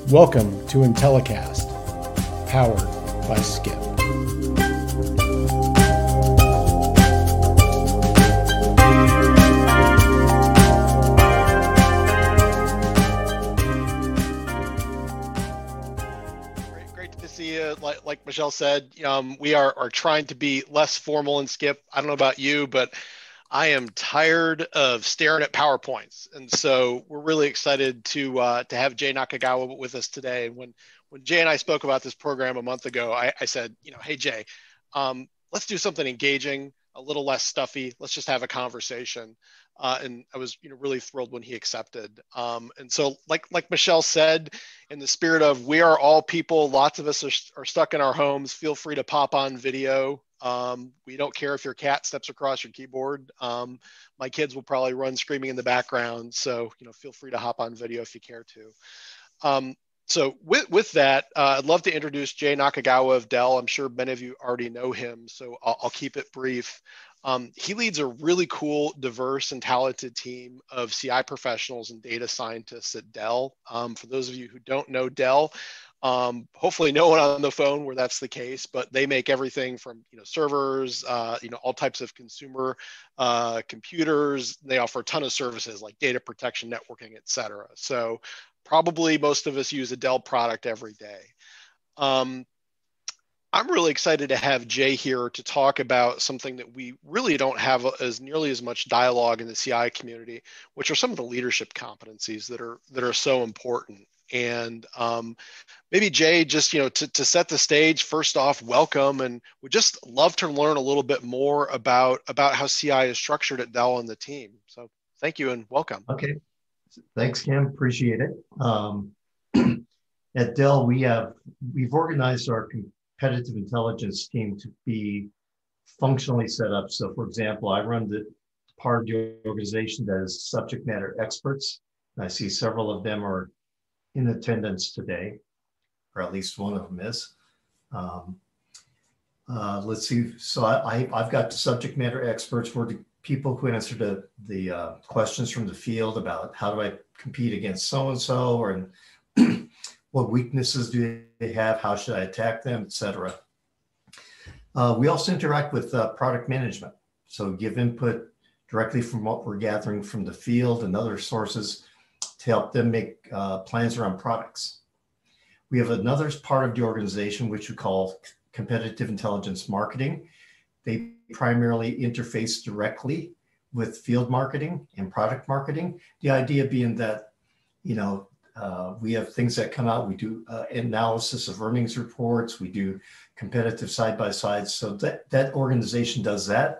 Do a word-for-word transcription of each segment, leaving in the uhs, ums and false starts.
Welcome to Intellicast, powered by Skip. Great, great to see you. Like, like Michelle said, um, we are, are trying to be less formal in Skip. I don't know about you, but I am tired of staring at PowerPoints, and so we're really excited to uh, to have Jay Nakagawa with us today. And when when Jay and I spoke about this program a month ago, I, I said, you know, hey Jay, um, let's do something engaging, a little less stuffy. Let's just have a conversation. Uh, and I was, you know, really thrilled when he accepted. Um, and so, like like Michelle said, in the spirit of we are all people, lots of us are, are stuck in our homes. Feel free to pop on video. Um, we don't care if your cat steps across your keyboard. Um, my kids will probably run screaming in the background. So, you know, feel free to hop on video if you care to. Um, so with, with that, uh, I'd love to introduce Jay Nakagawa of Dell. I'm sure many of you already know him, so I'll, I'll keep it brief. Um, he leads a really cool, diverse, and talented team of C I professionals and data scientists at Dell. Um, for those of you who don't know Dell, Um, hopefully no one on the phone where that's the case, but they make everything from, you know, servers, uh, you know, all types of consumer uh, computers. They offer a ton of services like data protection, networking, et cetera. So probably most of us use a Dell product every day. Um, I'm really excited to have Jay here to talk about something that we really don't have as nearly as much dialogue in the C I community, which are some of the leadership competencies that are that are so important. And um, maybe Jay, just, you know, to, to set the stage, first off, welcome, and would just love to learn a little bit more about about how C I is structured at Dell and the team. So thank you and welcome. Okay, thanks, Kim. Appreciate it. Um, at Dell, we have we've organized our competitive intelligence team to be functionally set up. So, for example, I run the part of the organization that is subject matter experts. And I see several of them are in attendance today, or at least one of them is. Um, uh, let's see. So I, I've got subject matter experts. We're the people who answer the, the uh, questions from the field about how do I compete against so-and-so, or what weaknesses do they have, how should I attack them, et cetera. Uh, we also interact with uh, product management. So give input directly from what we're gathering from the field and other sources to help them make uh, plans around products. We have another part of the organization, which we call competitive intelligence marketing. They primarily interface directly with field marketing and product marketing. The idea being that, you know, uh, we have things that come out. We do uh, analysis of earnings reports. We do competitive side-by-sides. So that, that organization does that.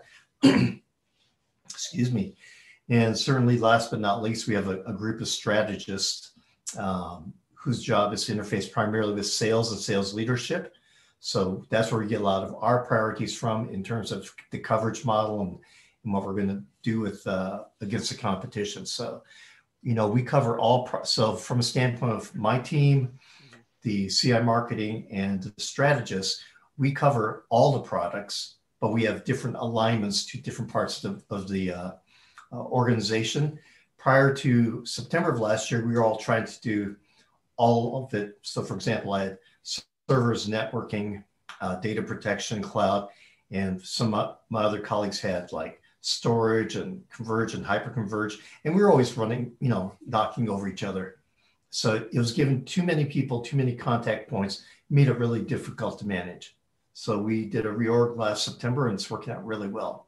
Excuse me. And certainly, last but not least, we have a, a group of strategists um, whose job is to interface primarily with sales and sales leadership. So that's where we get a lot of our priorities from in terms of the coverage model and, and what we're going to do with uh, against the competition. So, you know, we cover all. Pro- so from a standpoint of my team, the C I marketing and the strategists, we cover all the products, but we have different alignments to different parts of the, of the uh, Uh, organization. Prior to September of last year, we were all trying to do all of it. So, for example, I had servers, networking, uh, data protection, cloud, and some of my other colleagues had like storage and converge and hyperconverge. And we were always running, you know, knocking over each other. So it was given too many people, too many contact points, made it really difficult to manage. So we did a reorg last September, and it's working out really well.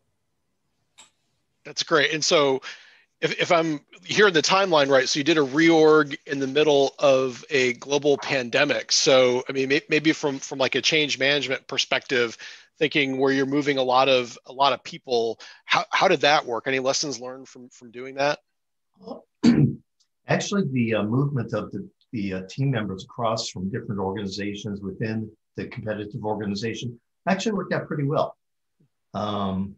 That's great. And so if, if I'm hearing the timeline right, so you did a reorg in the middle of a global pandemic. So, I mean, may, maybe from, from like a change management perspective, thinking where you're moving a lot of a lot of people, how, how did that work? Any lessons learned from, from doing that? Actually, the uh, movement of the, the uh, team members across from different organizations within the competitive organization actually worked out pretty well. Um,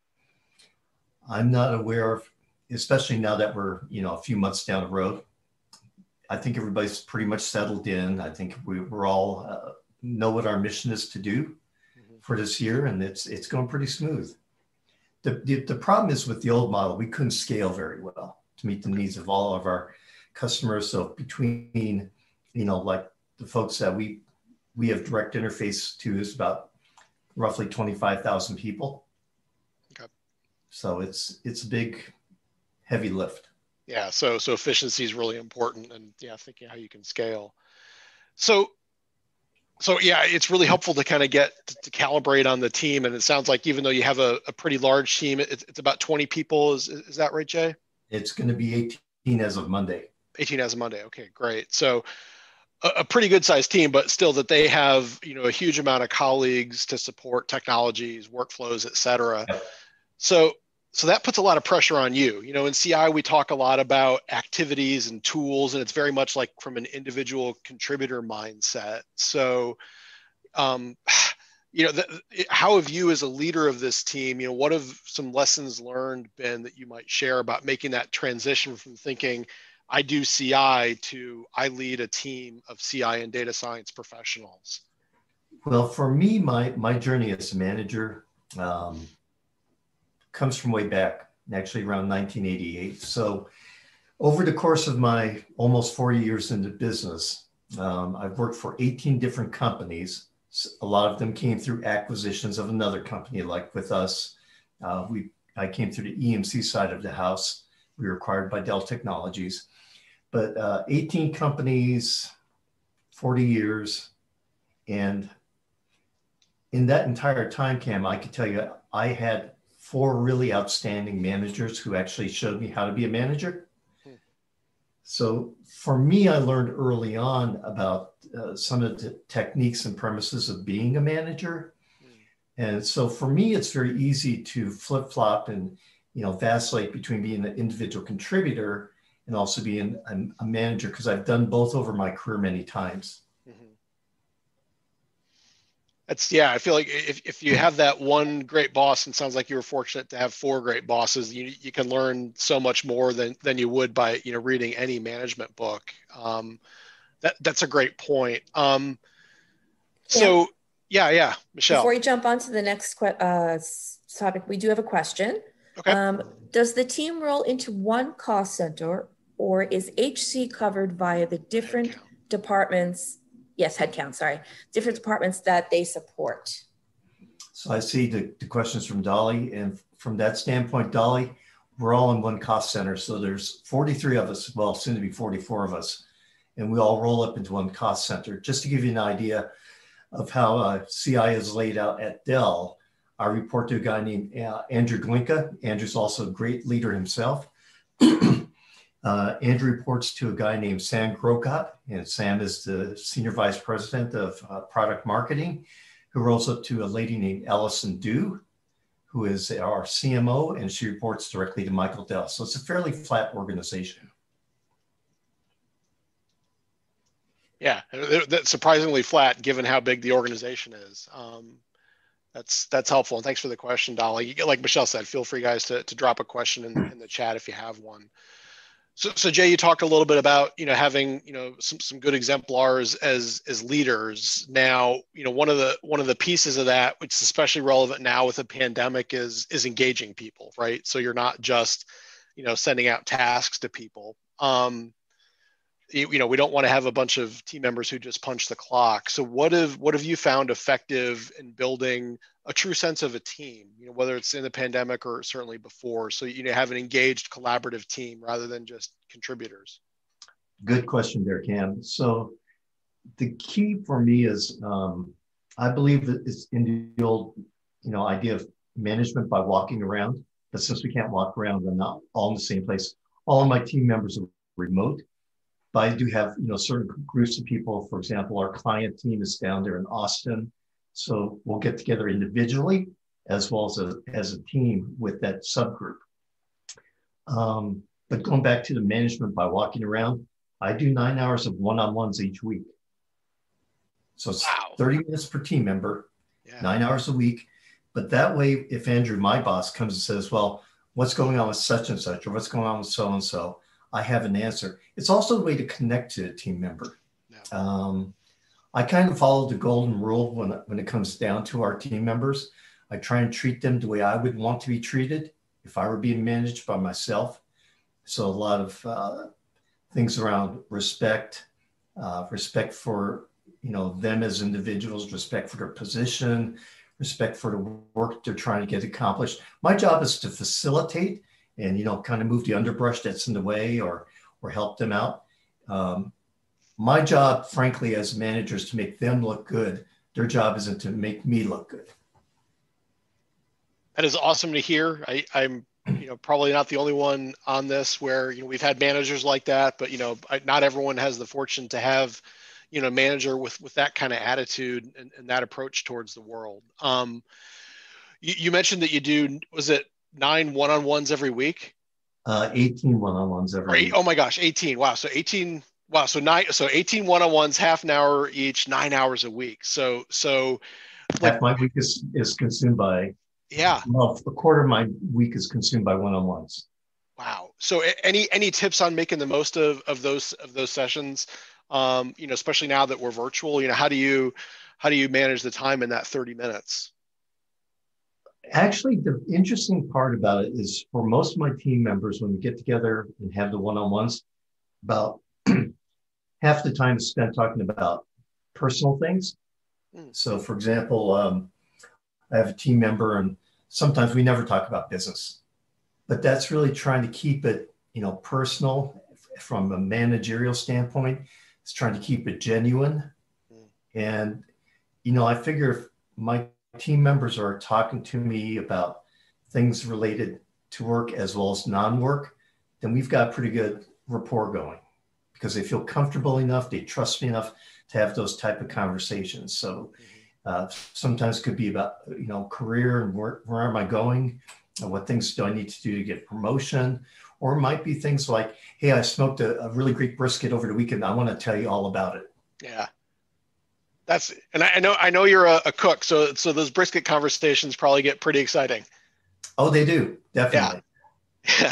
I'm not aware of, especially now that we're, you know, a few months down the road. I think everybody's pretty much settled in. I think we, we're all uh, know what our mission is to do mm-hmm. for this year, and it's it's going pretty smooth. The, the the problem is with the old model, we couldn't scale very well to meet the needs of all of our customers. So between you know, like the folks that we we have direct interface to is about roughly twenty-five thousand people. Okay. So it's it's a big, heavy lift. Yeah. So so efficiency is really important, and yeah, thinking how you can scale. So so yeah, it's really helpful to kind of get to, to calibrate on the team. And it sounds like even though you have a, a pretty large team, it's, it's about twenty people. Is is that right, Jay? It's going to be eighteen as of Monday. eighteen as of Monday. Okay, great. So a, a pretty good sized team, but still that they have, you know, a huge amount of colleagues to support technologies, workflows, et cetera. Yep. So so that puts a lot of pressure on you. You know, in C I, we talk a lot about activities and tools, and it's very much like from an individual contributor mindset. So, um, you know, the, how have you as a leader of this team, you know, what have some lessons learned been that you might share about making that transition from thinking, I do C I to I lead a team of C I and data science professionals? Well, for me, my, my journey as a manager, um, comes from way back, actually around nineteen eighty-eight. So over the course of my almost forty years in the business, um, I've worked for eighteen different companies. A lot of them came through acquisitions of another company, like with us. Uh, we I came through the E M C side of the house. We were acquired by Dell Technologies. But uh, eighteen companies, forty years. And in that entire time, Cam, I could tell you, I had four really outstanding managers who actually showed me how to be a manager. Hmm. So for me, I learned early on about uh, some of the techniques and premises of being a manager. Hmm. And so for me, it's very easy to flip-flop and, you know, vacillate between being an individual contributor and also being a, a manager, because I've done both over my career many times. That's, yeah, I feel like if, if you have that one great boss, and sounds like you were fortunate to have four great bosses, you you can learn so much more than than you would by, you know, reading any management book. Um, that that's a great point. Um, so yeah, yeah, Michelle. Before you jump on to the next que- uh, topic, we do have a question. Okay. Um, does the team roll into one cost center, or is H C covered via the different headcount. departments? Yes, headcount, sorry. Different departments that they support. So I see the, the questions from Dolly. And from that standpoint, Dolly, we're all in one cost center. So there's forty-three of us, well, soon to be forty-four of us. And we all roll up into one cost center. Just to give you an idea of how uh, C I is laid out at Dell, I report to a guy named uh, Andrew Glinka. Andrew's also a great leader himself. Uh, Andrew reports to a guy named Sam Grocott, and Sam is the Senior Vice President of uh, Product Marketing, who rolls up to a lady named Allison Dew, who is our C M O, and she reports directly to Michael Dell. So it's a fairly flat organization. Yeah, that's surprisingly flat given how big the organization is. Um, that's that's helpful, and thanks for the question, Dolly. Like Michelle said, feel free, guys, to, to drop a question in, in the chat if you have one. So, so Jay, you talked a little bit about, you know, having, you know, some, some good exemplars as, as leaders. Now, you know, one of the, one of the pieces of that, which is especially relevant now with the pandemic, is, is engaging people, right? So you're not just, you know, sending out tasks to people. Um, you, you know, we don't want to have a bunch of team members who just punch the clock. So what have, what have you found effective in building a true sense of a team, you know, whether it's in the pandemic or certainly before, so, you know, have an engaged collaborative team rather than just contributors? Good question there, Cam. So the key for me is, um, I believe that it's in the old, you know, idea of management by walking around, but since we can't walk around, we're not all in the same place. All of my team members are remote, but I do have, you know, certain groups of people. For example, our client team is down there in Austin. So we'll get together individually as well as a, as a team with that subgroup. Um, but going back to the management by walking around, I do nine hours of one-on-ones each week. So it's wow. thirty minutes per team member, yeah. nine hours a week. But that way, if Andrew, my boss, comes and says, well, what's going on with such and such, or what's going on with so-and-so, I have an answer. It's also a way to connect to a team member. Yeah. Um, I kind of follow the golden rule when, when it comes down to our team members. I try and treat them the way I would want to be treated if I were being managed by myself. So a lot of uh, things around respect, uh, respect for, you know, them as individuals, respect for their position, respect for the work they're trying to get accomplished. My job is to facilitate and, you know, kind of move the underbrush that's in the way, or, or help them out. Um, my job, frankly, as managers, is to make them look good. Their job isn't to make me look good. That is awesome to hear. I, I'm, you know, probably not the only one on this where, you know, we've had managers like that, but, you know, I, not everyone has the fortune to have, you know, a manager with, with that kind of attitude and, and that approach towards the world. Um, you, you mentioned that you do, was it nine one-on-ones every week? Uh, eighteen one-on-ones every right. week. Oh my gosh, eighteen. Wow. So eighteen, wow. So nine, so eighteen one-on-ones, half an hour each, nine hours a week. So, so like, half my week is, is consumed by, yeah. Well, a quarter of my week is consumed by one-on-ones. Wow. So any, any tips on making the most of, of those, of those sessions? Um, you know, especially now that we're virtual, you know, how do you, how do you manage the time in that thirty minutes? Actually, the interesting part about it is for most of my team members, when we get together and have the one-on-ones, about half the time is spent talking about personal things. Mm. So for example, um, I have a team member and sometimes we never talk about business, but that's really trying to keep it, you know, personal from a managerial standpoint. It's trying to keep it genuine. Mm. And, you know, I figure if my team members are talking to me about things related to work as well as non-work, then we've got pretty good rapport going because they feel comfortable enough, they trust me enough to have those type of conversations. So uh, sometimes it could be about, you know, career and where, where am I going? And what things do I need to do to get promotion? Or it might be things like, hey, I smoked a, a really great brisket over the weekend. I want to tell you all about it. Yeah. That's, and I know, I know you're a, a cook. So, so those brisket conversations probably get pretty exciting. Oh, they do. Definitely. Yeah. Yeah.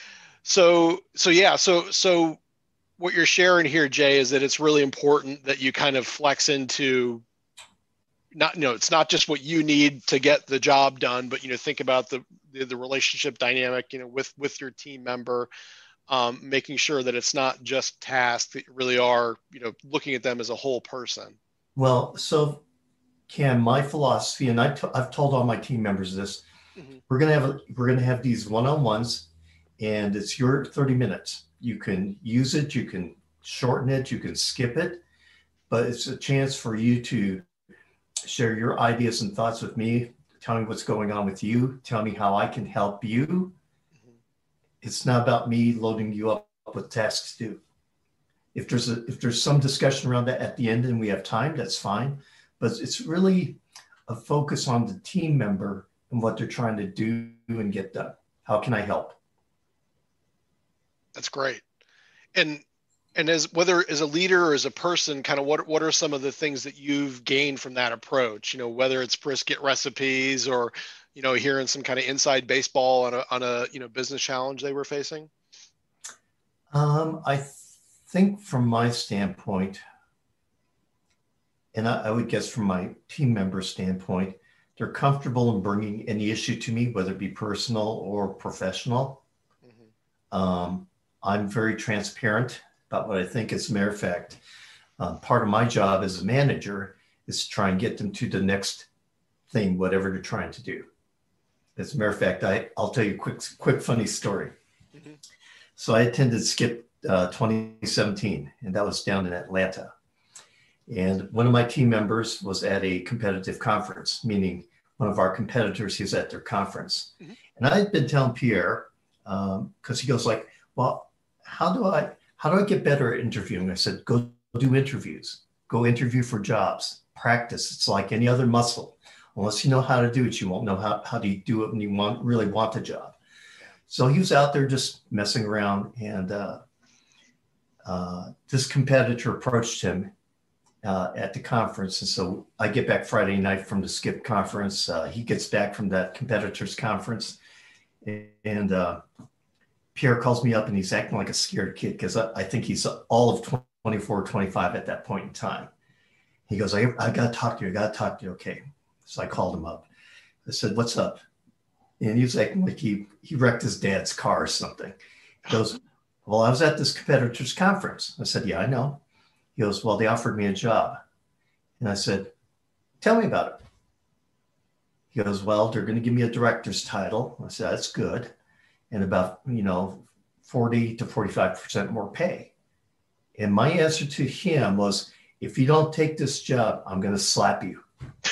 So, so yeah. So, so what you're sharing here, Jay, is that it's really important that you kind of flex into not, you know, it's not just what you need to get the job done, but, you know, think about the, the, the relationship dynamic, you know, with, with your team member, um, making sure that it's not just tasks, that you really are, you know, looking at them as a whole person. Well, so Cam, my philosophy, and I t- I've told all my team members this, mm-hmm. we're going to have, a, we're going to have these one-on-ones and it's your thirty minutes. You can use it, you can shorten it, you can skip it, but it's a chance for you to share your ideas and thoughts with me, tell me what's going on with you, tell me how I can help you. Mm-hmm. It's not about me loading you up with tasks to do. If there's a, if there's some discussion around that at the end and we have time, that's fine. But it's really a focus on the team member and what they're trying to do and get done. How can I help? That's great. And and as whether as a leader or as a person, kind of what what are some of the things that you've gained from that approach? You know, whether it's brisket recipes or, you know, hearing some kind of inside baseball on a on a you know business challenge they were facing. Um, I th- think from my standpoint, and I, I would guess from my team member standpoint, they're comfortable in bringing any issue to me, whether it be personal or professional. Mm-hmm. Um, I'm very transparent about what I think. As a matter of fact, uh, part of my job as a manager is to try and get them to the next thing, whatever they're trying to do. As a matter of fact, I, I'll tell you a quick, quick funny story. Mm-hmm. So I attended Skip uh, twenty seventeen, and that was down in Atlanta. And one of my team members was at a competitive conference, meaning one of our competitors, he's at their conference. Mm-hmm. And I had been telling Pierre, because um, he goes like, well, how do I, how do I get better at interviewing? I said, go do interviews, go interview for jobs, practice. It's like any other muscle. Unless you know how to do it, you won't know how, how do you do it when you want, really want the job. So he was out there just messing around, and uh, uh, this competitor approached him uh, at the conference. And so I get back Friday night from the Skip conference. Uh, he gets back from that competitor's conference, and uh, Pierre calls me up and he's acting like a scared kid because I, I think he's all of twenty-four, twenty-five at that point in time. He goes, I, I got to talk to you. I got to talk to you. Okay. So I called him up. I said, what's up? And he was acting like he, he wrecked his dad's car or something. He goes, well, I was at this competitor's conference. I said, yeah, I know. He He goes, well, they offered me a job. And I said, tell me about it. He goes, well, they're going to give me a director's title. I said, that's good. And about, you know, forty to forty-five percent more pay. And my answer to him was, if you don't take this job, I'm going to slap you.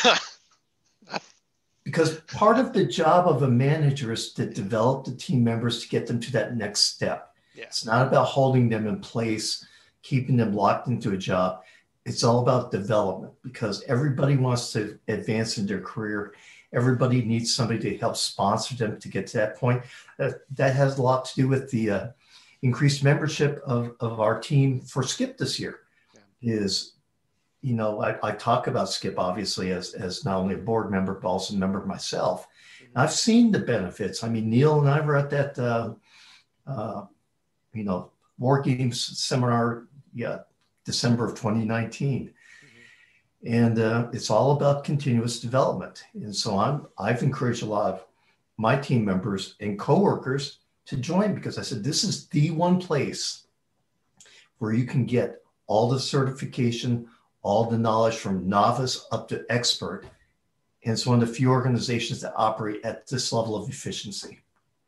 Because part of the job of a manager is to develop the team members to get them to that next step. Yeah. It's not about holding them in place, keeping them locked into a job. It's all about development, because everybody wants to advance in their career. Everybody needs somebody to help sponsor them to get to that point. Uh, that has a lot to do with the uh, increased membership of, of our team for Skip this year. Yeah. Is, you know, I, I talk about Skip obviously as, as not only a board member, but also a member myself. Mm-hmm. I've seen the benefits. I mean, Neil and I were at that, uh, uh, you know, War Games seminar, yeah, December of twenty nineteen. Mm-hmm. And uh, it's all about continuous development. And so I'm, I've encouraged a lot of my team members and coworkers to join, because I said, this is the one place where you can get all the certification, all the knowledge from novice up to expert. And it's one of the few organizations that operate at this level of efficiency.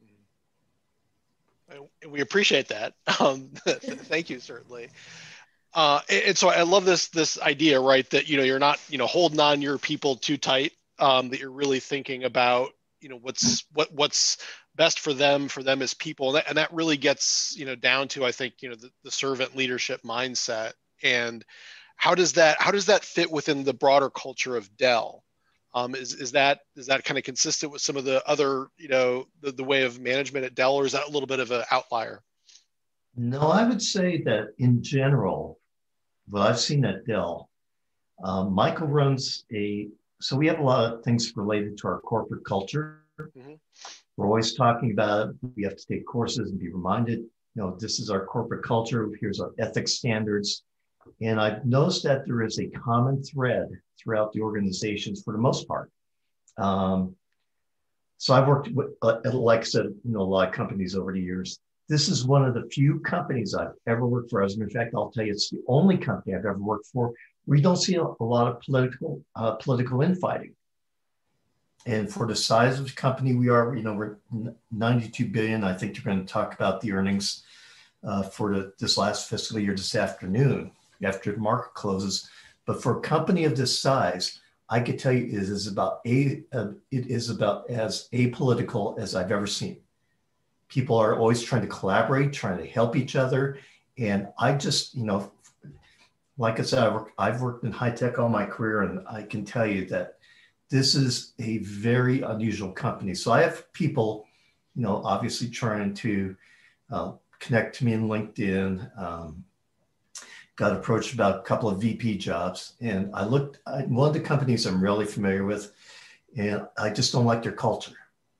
We appreciate that. Um, thank you, certainly. Uh, and so I love this, this idea, right, that, you know, you're not, you know, holding on your people too tight, um, that you're really thinking about, you know, what's, what, what's best for them, for them as people. And that, and that really gets, you know, down to, I think, you know, the, the servant leadership mindset. And how does that, how does that fit within the broader culture of Dell? Um, is, is that, is that kind of consistent with some of the other, you know, the, the way of management at Dell, or is that a little bit of an outlier? No, I would say that in general, what I've seen at Dell, um, Michael runs a, so we have a lot of things related to our corporate culture. Mm-hmm. We're always talking about it. We have to take courses and be reminded, you know, this is our corporate culture. Here's our ethics standards. And I've noticed that there is a common thread throughout the organizations for the most part. Um, so I've worked with, uh, like I said, you know, a lot of companies over the years. This is one of the few companies I've ever worked for. As a matter of fact, I'll tell you, it's the only company I've ever worked for where you don't see a, a lot of political uh, political infighting. And for the size of the company we are, you know, we're ninety-two billion. I think you're going to talk about the earnings uh, for the, this last fiscal year this afternoon after the market closes. But for a company of this size, I could tell you it is about a uh, it is about as apolitical as I've ever seen. People are always trying to collaborate, trying to help each other. And I just, you know, like I said, I've worked, I've worked in high tech all my career, and I can tell you that this is a very unusual company. So I have people, you know, obviously trying to uh, connect to me in LinkedIn. Um, got approached about a couple of V P jobs. And I looked at one of the companies I'm really familiar with, and I just don't like their culture.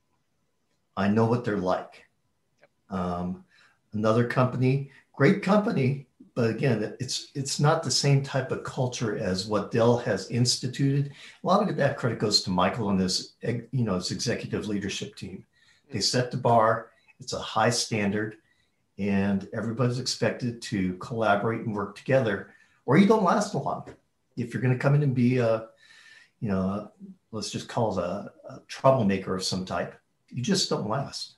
I know what they're like. Um, another company, great company, but again, it's it's not the same type of culture as what Dell has instituted. A lot of that credit goes to Michael and his, you know, his executive leadership team. They set the bar. It's a high standard, and everybody's expected to collaborate and work together, or you don't last long. If you're going to come in and be a, you know, a, let's just call it a, a troublemaker of some type, you just don't last.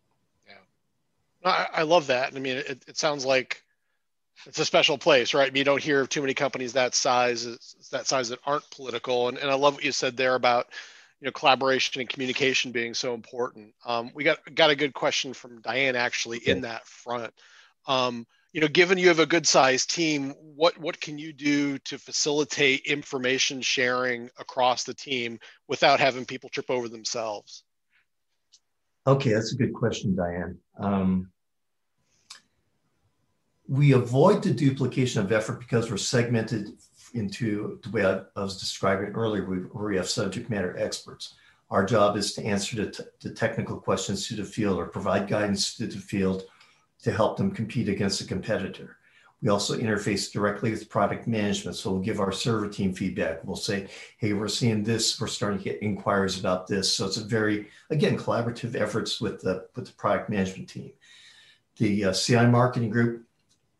I, I love that. I mean, it, it sounds like it's a special place, right? I mean, you don't hear of too many companies that size, that size that aren't political. And, and I love what you said there about, you know, collaboration and communication being so important. Um, we got got a good question from Diane actually in that front. Um, you know, given you have a good sized team, what what can you do to facilitate information sharing across the team without having people trip over themselves? Okay, that's a good question, Diane. Um, we avoid the duplication of effort because we're segmented into the way I, I was describing earlier, we, where we have subject matter experts. Our job is to answer the, t- the technical questions to the field or provide guidance to the field to help them compete against a competitor. We also interface directly with product management. So we'll give our server team feedback. We'll say, hey, we're seeing this. We're starting to get inquiries about this. So it's a very, again, collaborative efforts with the, with the product management team. The uh, C I marketing group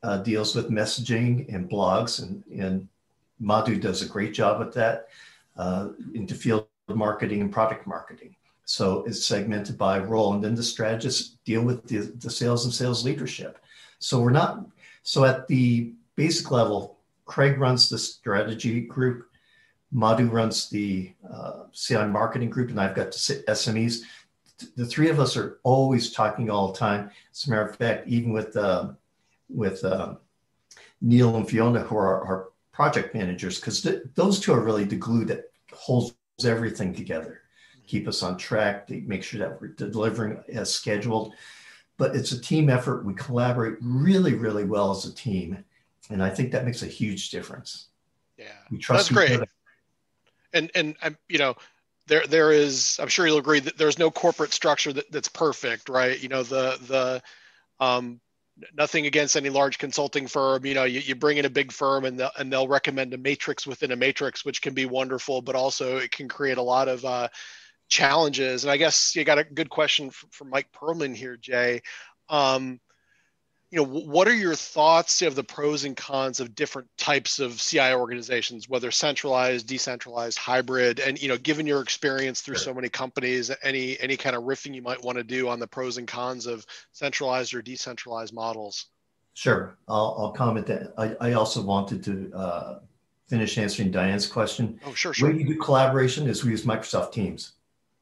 uh, deals with messaging and blogs, and, and Madhu does a great job at that, uh, into field marketing and product marketing. So it's segmented by role. And then the strategists deal with the, the sales and sales leadership. So we're not, so at the basic level, Craig runs the strategy group, Madhu runs the uh, C I marketing group, and I've got the S M Es. The three of us are always talking all the time. As a matter of fact, even with uh, with uh, Neil and Fiona, who are our project managers, because th- those two are really the glue that holds everything together, keep us on track, to make sure that we're delivering as scheduled. But it's a team effort. We collaborate really, really well as a team. And I think that makes a huge difference. Yeah, we trust that's great. Other. And, and I'm, you know, there, there is, I'm sure you'll agree that there's no corporate structure that, that's perfect, right? You know, the, the, um, nothing against any large consulting firm, you know, you, you bring in a big firm and they'll, and they'll recommend a matrix within a matrix, which can be wonderful, but also it can create a lot of, uh, challenges. And I guess you got a good question from, from Mike Perlman here, Jay. Um, you know, what are your thoughts of the pros and cons of different types of C I organizations, whether centralized, decentralized, hybrid, and, you know, given your experience through so many companies, any, any kind of riffing you might want to do on the pros and cons of centralized or decentralized models? Sure. I'll, I'll comment that. I, I also wanted to uh, finish answering Diane's question. Oh, sure, sure. The way we do collaboration is we use Microsoft Teams.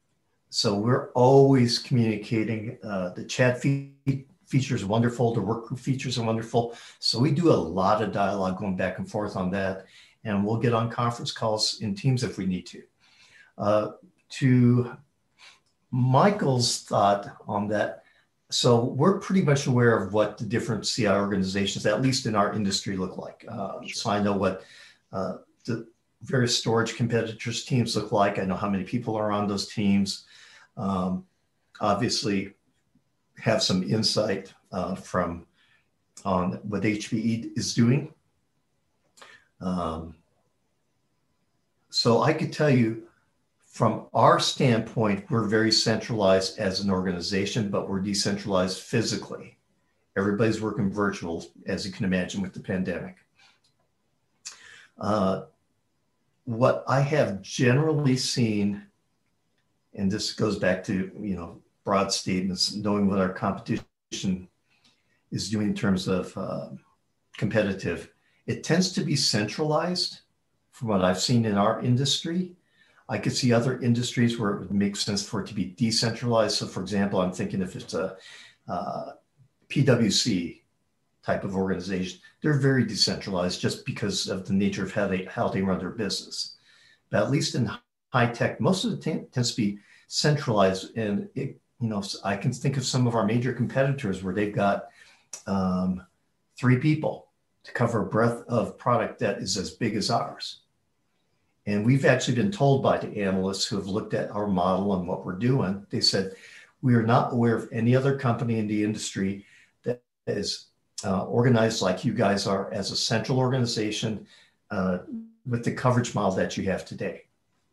So we're always communicating. Uh, the chat feed features are wonderful. The work group features are wonderful. So we do a lot of dialogue going back and forth on that. And we'll get on conference calls in Teams if we need to. Uh, to Michael's thought on that, so we're pretty much aware of what the different C I organizations, at least in our industry, look like. Uh, so I know what uh, the various storage competitors' teams look like. I know how many people are on those teams. Um, obviously, have some insight uh, from on what H P E is doing. Um, so I could tell you from our standpoint, we're very centralized as an organization, but we're decentralized physically. Everybody's working virtual, as you can imagine, with the pandemic. Uh, what I have generally seen, and this goes back to, you know, broad statements, knowing what our competition is doing in terms of uh, competitive, it tends to be centralized from what I've seen in our industry. I could see other industries where it would make sense for it to be decentralized. So for example, I'm thinking if it's a uh, P W C type of organization, they're very decentralized just because of the nature of how they, how they run their business. But at least in high tech, most of it t- tends to be centralized. And it, you know, I can think of some of our major competitors where they've got um, three people to cover a breadth of product that is as big as ours. And we've actually been told by the analysts who have looked at our model and what we're doing, they said, we are not aware of any other company in the industry that is uh, organized like you guys are as a central organization uh, with the coverage model that you have today.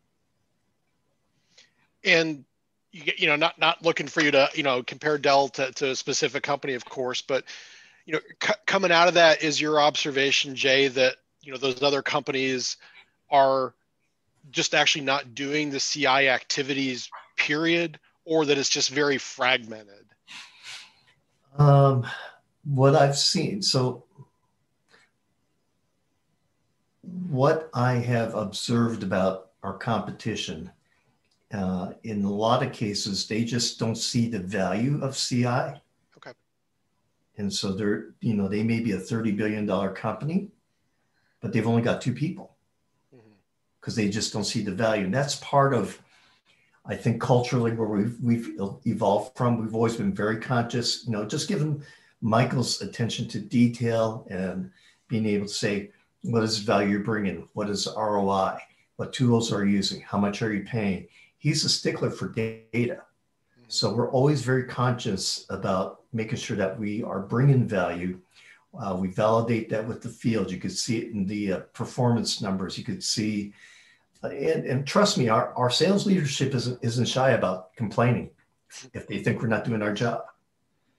And you, you know, not not looking for you to, you know, compare Dell to, to a specific company, of course, but, you know, c- coming out of that, is your observation, Jay, that, you know, those other companies are just actually not doing the C I activities, period, or that it's just very fragmented? Um, what I've seen, so what I have observed about our competition, uh, in a lot of cases, they just don't see the value of C I. Okay. And so they're, you know, they may be a thirty billion dollars company, but they've only got two people because mm-hmm. they just don't see the value. And that's part of, I think, culturally where we've, we've evolved from. We've always been very conscious, you know, just given Michael's attention to detail and being able to say, what is the value you're bringing? What is R O I? What tools are you using? How much are you paying? He's a stickler for data. Mm-hmm. So we're always very conscious about making sure that we are bringing value. Uh, we validate that with the field. You could see it in the uh, performance numbers. You could see, uh, and, and trust me, our, our sales leadership isn't, isn't shy about complaining if they think we're not doing our job.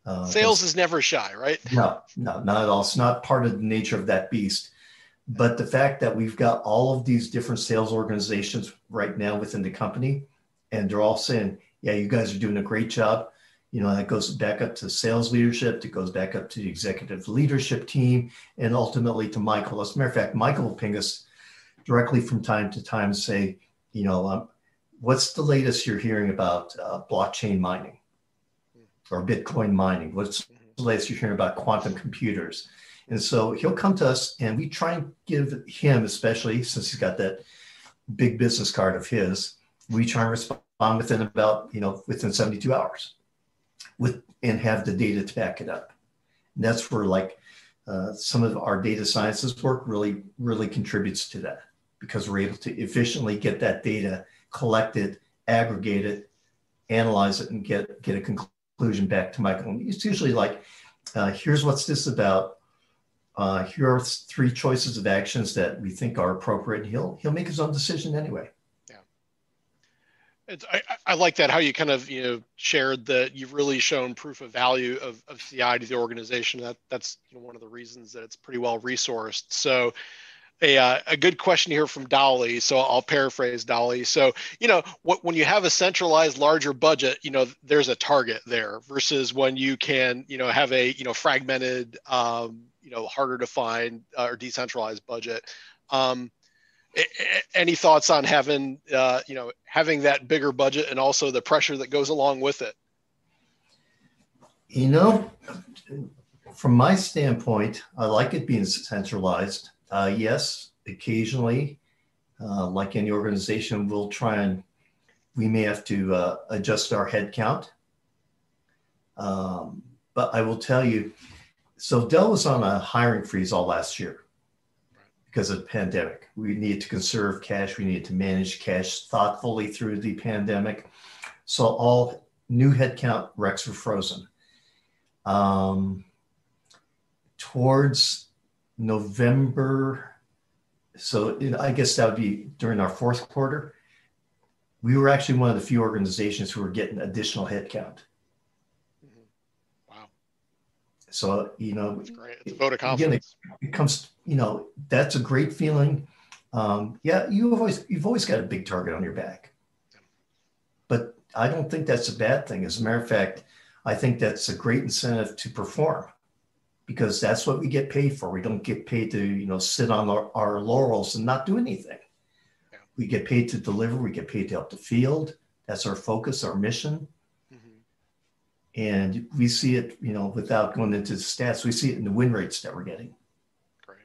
Uh, Sales is never shy, right? No, no, not at all. It's not part of the nature of that beast. But the fact that we've got all of these different sales organizations right now within the company, and they're all saying, yeah, you guys are doing a great job. You know, that goes back up to sales leadership. It goes back up to the executive leadership team, and ultimately to Michael. As a matter of fact, Michael will ping us directly from time to time and say, you know, um, what's the latest you're hearing about uh, blockchain mining or Bitcoin mining? What's the latest you're hearing about quantum computers? And so he'll come to us, and we try and give him, especially since he's got that big business card of his, we try and respond within about, you know, within seventy-two hours with, and have the data to back it up. And that's where like uh, some of our data sciences work really, really contributes to that, because we're able to efficiently get that data collected, aggregate it, analyze it, and get, get a conclusion back to Michael. And it's usually like, uh, here's what's this about. Uh, here are three choices of actions that we think are appropriate. He'll he'll make his own decision anyway. Yeah, it's, I, I like that, how you kind of, you know, shared that you've really shown proof of value of, of C I to the organization. That that's, you know, one of the reasons that it's pretty well resourced. So a uh, a good question here from Dolly. So I'll paraphrase Dolly. So, you know, what, when you have a centralized larger budget, you know, there's a target there versus when you can, you know, have a, you know, fragmented, um, you know, harder to find uh, or decentralized budget. Um, any thoughts on having, uh, you know, having that bigger budget and also the pressure that goes along with it? You know, from my standpoint, I like it being centralized. Uh, yes, occasionally, uh, like any organization, we'll try and we may have to uh, adjust our head count. Um, but I will tell you, so Dell was on a hiring freeze all last year because of the pandemic. We needed to conserve cash. We needed to manage cash thoughtfully through the pandemic. So all new headcount recs were frozen. Um, towards November, so it, I guess that would be during our fourth quarter, we were actually one of the few organizations who were getting additional headcount. So, you know, it's great. It's a vote of confidence. Again, it, it comes, you know, that's a great feeling. Um, yeah, you've always, you've always got a big target on your back, but I don't think that's a bad thing. As a matter of fact, I think that's a great incentive to perform, because that's what we get paid for. We don't get paid to, you know, sit on our, our laurels and not do anything. Yeah. We get paid to deliver. We get paid to help the field. That's our focus, our mission. And we see it, you know, without going into the stats, we see it in the win rates that we're getting. Great.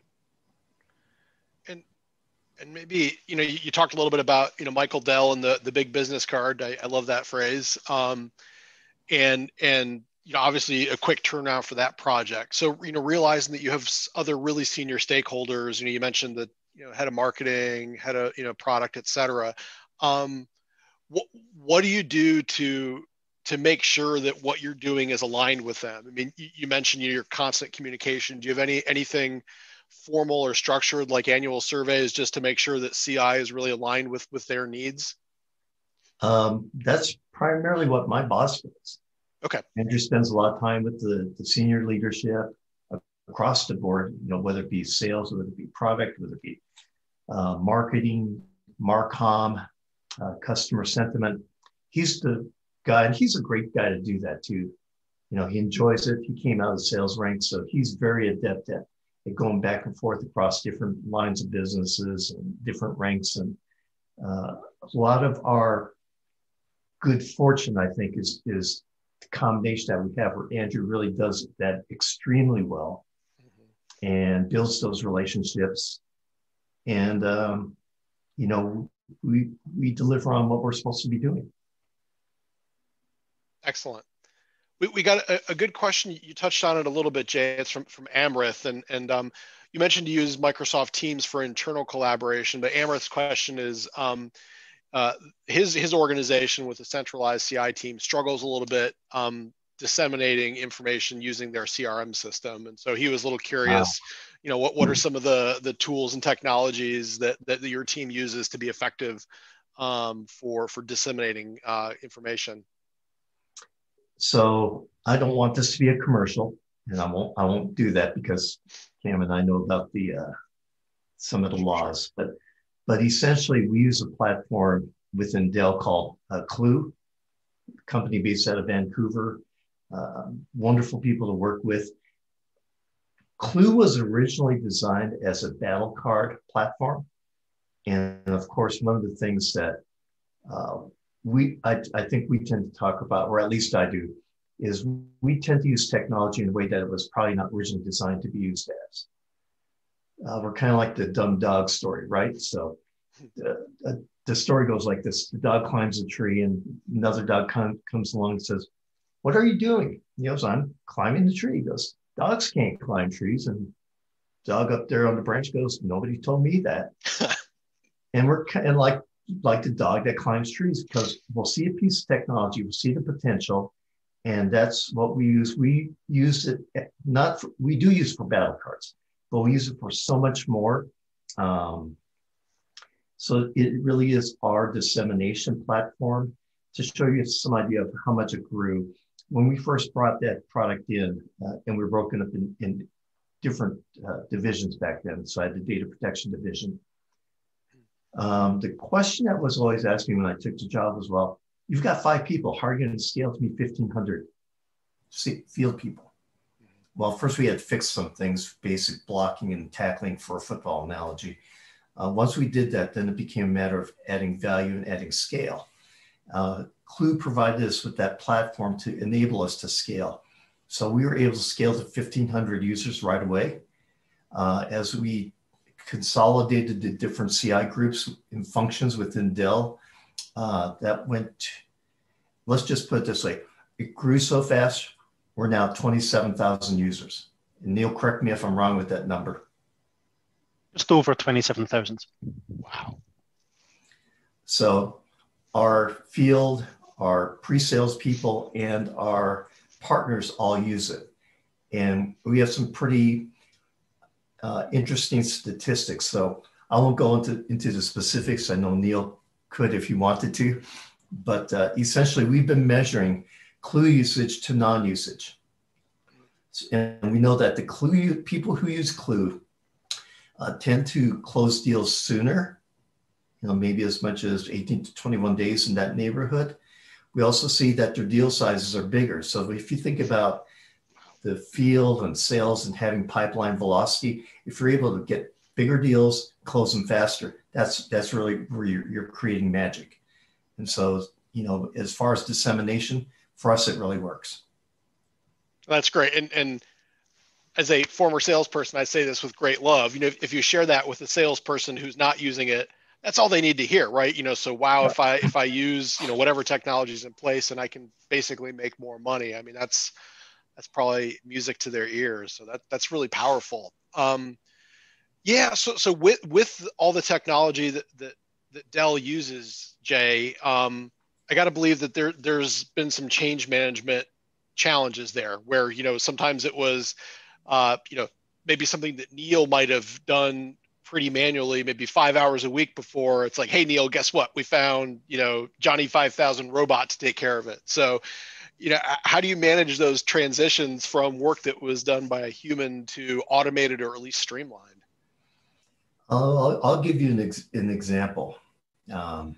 And and maybe, you know, you, you talked a little bit about, you know, Michael Dell and the the big business card. I, I love that phrase. Um, and and you know, obviously a quick turnaround for that project. So, you know, realizing that you have other really senior stakeholders. You know, you mentioned the, you know, head of marketing, head of, you know, product, et cetera. Um, what what do you do to to make sure that what you're doing is aligned with them? I mean, you, you mentioned your constant communication. Do you have any anything formal or structured, like annual surveys, just to make sure that C I is really aligned with with their needs? Um, that's primarily what my boss does. Okay. Andrew spends a lot of time with the, the senior leadership across the board, you know, whether it be sales, whether it be product, whether it be uh, marketing, Marcom, uh, customer sentiment. He's the guy, and he's a great guy to do that too. You know, he enjoys it. He came out of the sales ranks, so he's very adept at, at going back and forth across different lines of businesses and different ranks. And uh, a lot of our good fortune, I think, is is the combination that we have, where Andrew really does that extremely well, mm-hmm. and builds those relationships. And um, you know, we we deliver on what we're supposed to be doing. Excellent. We, we got a, a good question. You touched on it a little bit, Jay. It's from, from Amrith. And, and um, you mentioned to use Microsoft Teams for internal collaboration, but Amrith's question is, um, uh, his, his organization with a centralized C I team struggles a little bit um, disseminating information using their C R M system. And so he was a little curious, wow. you know, what, what are some of the, the tools and technologies that, that your team uses to be effective um, for, for disseminating uh, information? So I don't want this to be a commercial, and I won't I won't do that because Cam and I know about the uh, some of the laws. But but essentially, we use a platform within Dell called uh, Clue, company based out of Vancouver. Uh, wonderful people to work with. Clue was originally designed as a battle card platform, and of course, one of the things that uh, we I, I think we tend to talk about, or at least I do, is we tend to use technology in a way that it was probably not originally designed to be used as. Uh, we're kind of like the dumb dog story, right? So the, uh, the story goes like this: the dog climbs a tree, and another dog com- comes along and says, "What are you doing?" He goes, "I'm climbing the tree." He goes, "Dogs can't climb trees." And dog up there on the branch goes, "Nobody told me that." And we're kind of like like the dog that climbs trees, because we'll see a piece of technology, we'll see the potential, and that's what we use. We use it not for, we do use it for battle cards, but we use it for so much more. Um, so it really is our dissemination platform to show you some idea of how much it grew. When we first brought that product in, uh, and we were broken up in, in different uh, divisions back then. So I had the data protection division. Um, the question that was always asked me when I took the job was, well, you've got five people. How are you going to scale to me fifteen hundred field people? Well, first we had to fix some things, basic blocking and tackling for a football analogy. Uh, once we did that, then it became a matter of adding value and adding scale. Uh, Clue provided us with that platform to enable us to scale. So we were able to scale to fifteen hundred users right away. Uh, as we consolidated the different C I groups and functions within Dell, uh, that went, let's just put it this way, it grew so fast, we're now twenty-seven thousand users. And Neil, correct me if I'm wrong with that number. Just over twenty-seven thousand. Wow. So our field, our pre-sales people, and our partners all use it. And we have some pretty uh, interesting statistics. So I won't go into, into the specifics. I know Neil could if he wanted to, but uh, essentially we've been measuring Clue usage to non-usage. And we know that the Clue people who use Clue uh, tend to close deals sooner, you know, maybe as much as eighteen to twenty-one days in that neighborhood. We also see that their deal sizes are bigger. So if you think about the field and sales and having pipeline velocity, if you're able to get bigger deals, close them faster, that's that's really where you're, you're creating magic. And so, you know, as far as dissemination, for us, it really works. That's great. And and as a former salesperson, I say this with great love. You know, if, if you share that with a salesperson who's not using it, that's all they need to hear, right? You know, so wow, if I if I use, you know, whatever technology is in place and I can basically make more money, I mean, that's that's probably music to their ears. So that that's really powerful. Um, yeah. So so with with all the technology that that, that Dell uses, Jay, um, I got to believe that there there's been some change management challenges there, where, you know, sometimes it was, uh, you know, maybe something that Neil might have done pretty manually, maybe five hours a week before. It's like, hey, Neil, guess what? We found, you know, Johnny five thousand robot to take care of it. So, you know, how do you manage those transitions from work that was done by a human to automated or at least streamlined? I'll, I'll give you an, ex- an example. Um,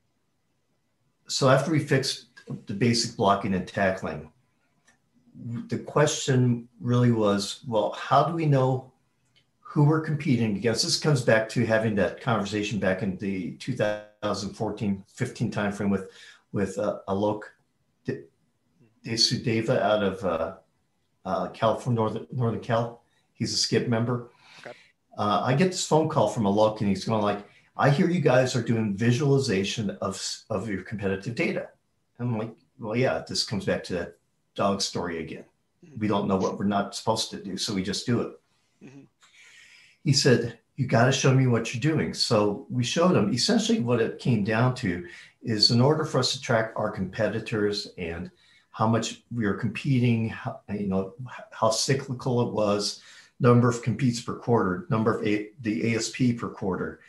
so after we fixed the basic blocking and tackling, the question really was, well, how do we know who we're competing against? This comes back to having that conversation back in the two thousand fourteen fifteen timeframe with, with uh, Alok Desudeva out of uh, uh, California, Northern, Northern Cal. He's a SCIP member. Okay. Uh, I get this phone call from Alok, and he's going like, I hear you guys are doing visualization of, of your competitive data. And I'm like, well, yeah, this comes back to that dog story again. We don't know what we're not supposed to do, so we just do it. Mm-hmm. He said, you got to show me what you're doing. So we showed him. Essentially what it came down to is, in order for us to track our competitors and how much we were competing, how, you know, how cyclical it was, number of competes per quarter, number of a, the A S P per quarter,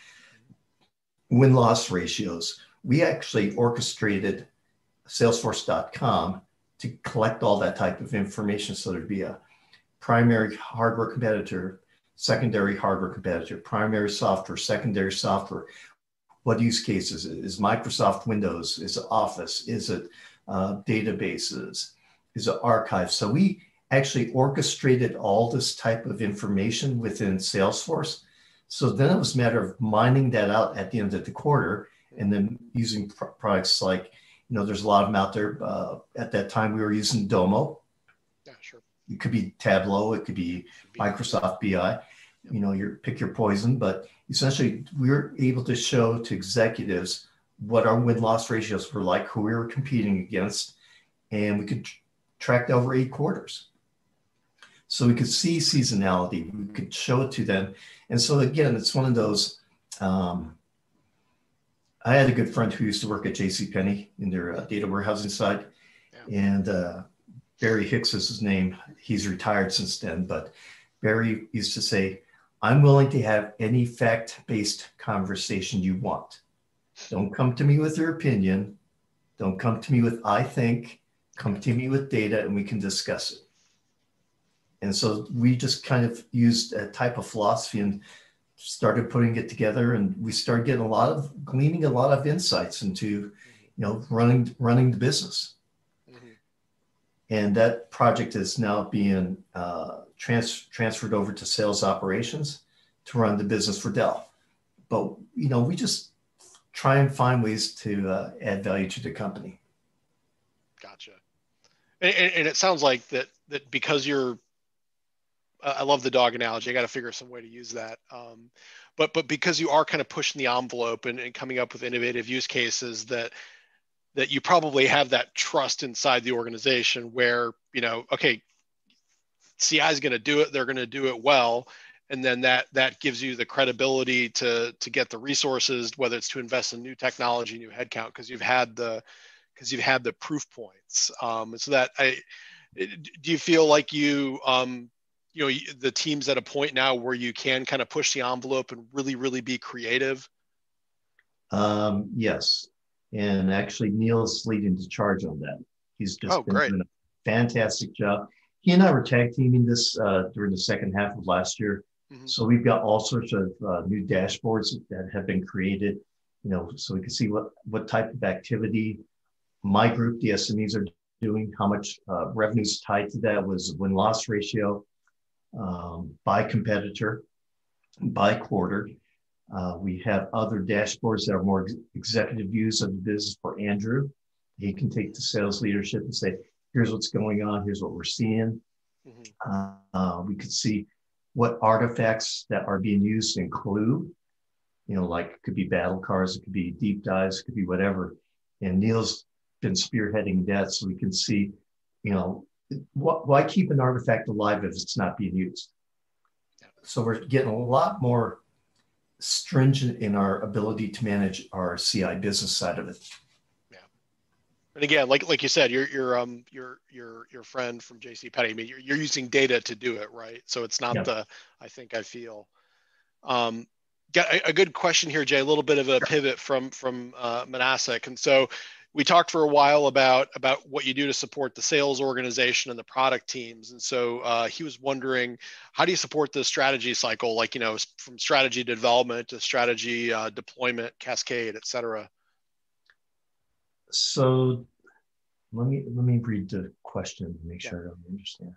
win-loss ratios. We actually orchestrated Salesforce dot com to collect all that type of information. So there'd be a primary hardware competitor, secondary hardware competitor, primary software, secondary software. What use cases? Is Microsoft Windows? Is it Office? Is it uh, databases? Is it archives? So we actually orchestrated all this type of information within Salesforce. So then it was a matter of mining that out at the end of the quarter and then using pr- products like, you know, there's a lot of them out there. Uh, at that time, we were using Domo. Yeah, sure. It could be Tableau. It could be Microsoft B I. You know, your pick your poison. But essentially, we were able to show to executives what our win-loss ratios were like, who we were competing against, and we could tr- track that over eight quarters. So we could see seasonality. We could show it to them. And so again, it's one of those. Um, I had a good friend who used to work at JCPenney in their uh, data warehousing side, yeah. and uh, Barry Hicks is his name. He's retired since then, but Barry used to say, I'm willing to have any fact-based conversation you want. Don't come to me with your opinion. Don't come to me with I think. Come to me with data and we can discuss it. And so we just kind of used a type of philosophy and started putting it together, and we started getting a lot of gleaning a lot of insights into, you know, running running the business. Mm-hmm. And that project is now being uh, trans- transferred over to sales operations to run the business for Dell. But you know, we just try and find ways to uh, add value to the company. Gotcha. And, and it sounds like that that because you're I love the dog analogy. I got to figure some way to use that. Um, but but because you are kind of pushing the envelope and, and coming up with innovative use cases, that that you probably have that trust inside the organization where, you know, okay, C I is going to do it. They're going to do it well. And then that that gives you the credibility to to get the resources, whether it's to invest in new technology, new headcount, because you've had the because you've had the proof points. Um, so that I do you feel like you um, you know, the team's at a point now where you can kind of push the envelope and really, really be creative? Um, yes. And actually Neil's leading the charge on that. He's just oh, been great. doing a fantastic job. He and I were tag teaming this uh, during the second half of last year. Mm-hmm. So we've got all sorts of uh, new dashboards that have been created, you know, so we can see what, what type of activity my group, the S M Es, are doing, how much uh, revenue is tied to that, was win-loss ratio, Um, by competitor, by quarter. Uh, we have other dashboards that are more ex- executive views of the business for Andrew. He can take the sales leadership and say, here's what's going on, here's what we're seeing. Mm-hmm. Uh, uh, we could see what artifacts that are being used in Clue, you know, like it could be battle cards, it could be deep dives, it could be whatever. And Neil's been spearheading that so we can see, you know, why keep an artifact alive if it's not being used? So we're getting a lot more stringent in our ability to manage our C I business side of it. Yeah. And again, like like you said, you're you're um your your your friend from JCPenney. I mean, you're you're using data to do it, right? So it's not yeah. the I think I feel. Um, got a, a good question here, Jay. A little bit of a pivot from from uh, Manasek, and so. We talked for a while about, about what you do to support the sales organization and the product teams. And so uh, he was wondering, how do you support the strategy cycle, like, you know, from strategy development to strategy uh, deployment, cascade, et cetera? So let me, let me read the question to make yeah. sure I understand.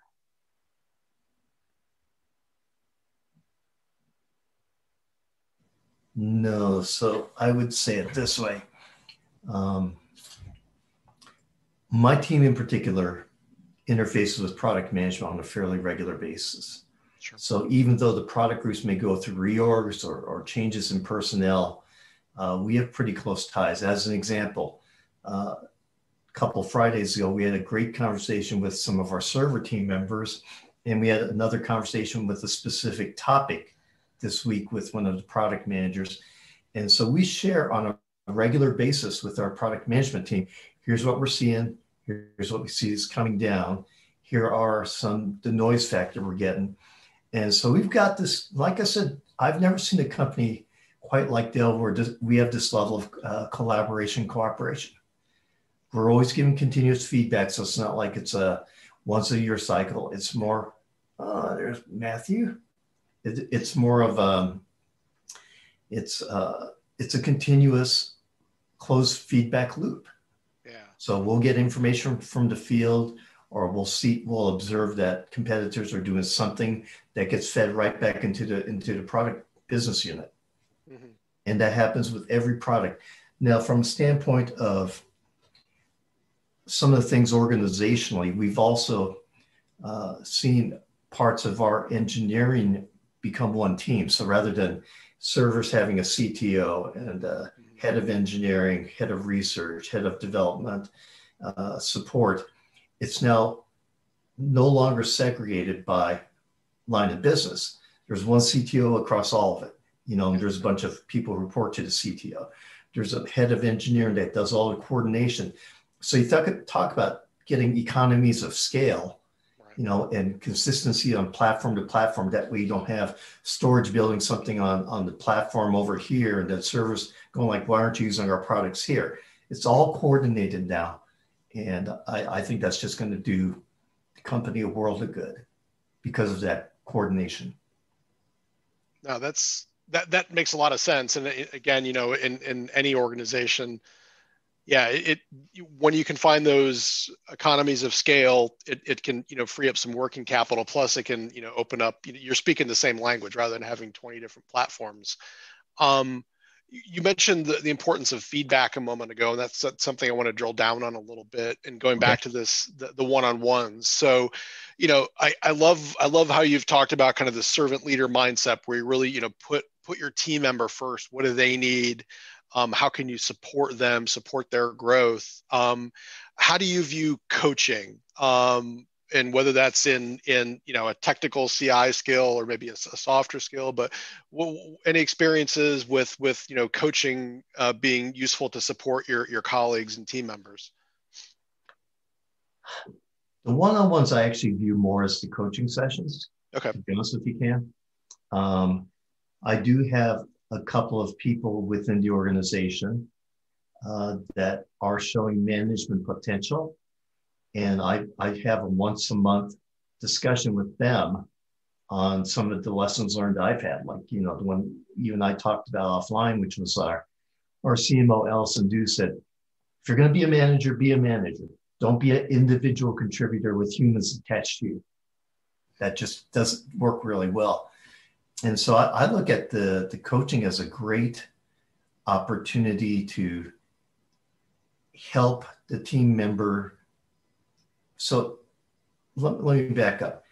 No, so I would say it this way. Um, My team in particular interfaces with product management on a fairly regular basis. Sure. So even though the product groups may go through reorgs or, or changes in personnel, uh, we have pretty close ties. As an example, uh, a couple of Fridays ago, we had a great conversation with some of our server team members, and we had another conversation with a specific topic this week with one of the product managers. And so we share on a regular basis with our product management team. Here's what we're seeing. Here's what we see is coming down. Here are some, the noise factor we're getting. And so we've got this, like I said, I've never seen a company quite like Dell where we have this level of uh, collaboration, cooperation. we're always giving continuous feedback. So it's not like it's a once a year cycle. It's more, uh, there's Matthew. It, it's more of a, it's, uh, it's a continuous closed feedback loop. Yeah. So we'll get information from the field, or we'll see, we'll observe that competitors are doing something that gets fed right back into the, into the product business unit. Mm-hmm. And that happens with every product. Now, from a standpoint of some of the things organizationally, we've also uh, seen parts of our engineering become one team. So rather than servers having a C T O and a head of engineering, head of research, head of development, uh, support, it's now no longer segregated by line of business. There's one C T O across all of it. You know, there's a bunch of people who report to the C T O. There's a head of engineering that does all the coordination. So you talk, talk about getting economies of scale, you know, and consistency on platform to platform. That way you don't have storage building something on, on the platform over here and then servers going like, why aren't you using our products here? It's all coordinated now. And I, I think that's just going to do the company a world of good because of that coordination. No, that's, that, that makes a lot of sense. And it, again, you know, in, in any organization, yeah, it, it when you can find those economies of scale, it, it can, you know, free up some working capital. Plus it can, you know, open up, you're speaking the same language rather than having twenty different platforms. Um, you mentioned the, the importance of feedback a moment ago, and that's, that's something I want to drill down on a little bit, and going back to this, the, the one-on-ones. So, you know, I, I love, I love how you've talked about kind of the servant leader mindset where you really, you know, put, put your team member first. What do they need? Um, how can you support them, support their growth? Um, how do you view coaching? Um, and whether that's in, in, you know, a technical C I skill or maybe a, a softer skill, but w- any experiences with, with, you know, coaching uh, being useful to support your, your colleagues and team members? The one-on-ones I actually view more as the coaching sessions. Okay. To be honest with you, Cam. Um, I do have a couple of people within the organization uh, that are showing management potential. And I, I have a once a month discussion with them on some of the lessons learned I've had, like, you know, the one you and I talked about offline, which was our, our C M O, Allison Dew, said, if you're going to be a manager, be a manager. Don't be an individual contributor with humans attached to you. That just doesn't work really well. And so I, I look at the, the coaching as a great opportunity to help the team member. So let, let me back up.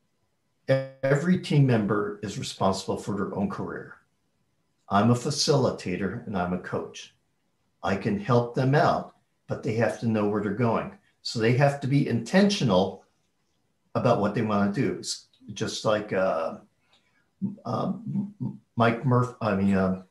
Every team member is responsible for their own career. I'm a facilitator and I'm a coach. I can help them out, but they have to know where they're going. So they have to be intentional about what they want to do. It's just like uh, um, Mike Murphy, I mean, uh,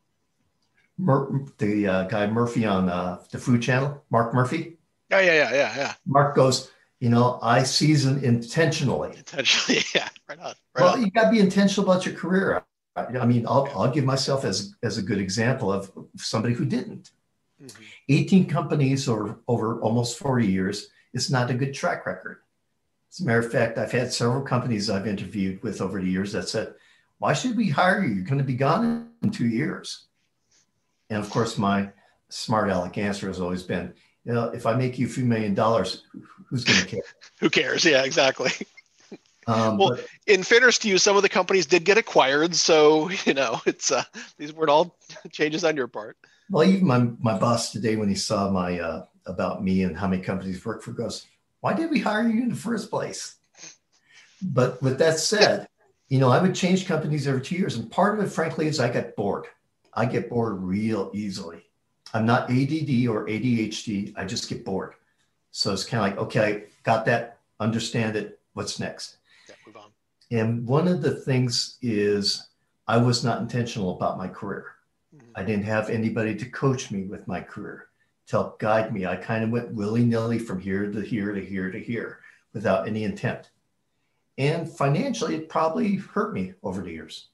Mur- the uh, guy Murphy on uh, the Food Channel, Mark Murphy. Oh, yeah, yeah, yeah, yeah. Mark goes, you know, I season intentionally. Intentionally, yeah, right on. Right well, on. You got to be intentional about your career. I mean, I'll, I'll give myself as, as a good example of somebody who didn't. Mm-hmm. eighteen companies or over almost forty years is not a good track record. As a matter of fact, I've had several companies I've interviewed with over the years that said, why should we hire you? You're going to be gone in two years. And of course, my smart aleck answer has always been, you know, if I make you a few million dollars, who's going to care? Who cares? Yeah, exactly. Um, well, but, in fairness to you, some of the companies did get acquired. So, you know, it's uh, these weren't all changes on your part. Well, even my, my boss today, when he saw my uh, about me and how many companies work for, goes, why did we hire you in the first place? But with that said, you know, I would change companies every two years. And part of it, frankly, is I get bored. I get bored real easily. I'm not A D D or A D H D. I just get bored. So it's kind of like, okay, got that, understand it. What's next? Yeah, move on. And one of the things is I was not intentional about my career. Mm-hmm. I didn't have anybody to coach me with my career, to help guide me. I kind of went willy-nilly from here to here to here to here without any intent. And financially, it probably hurt me over the years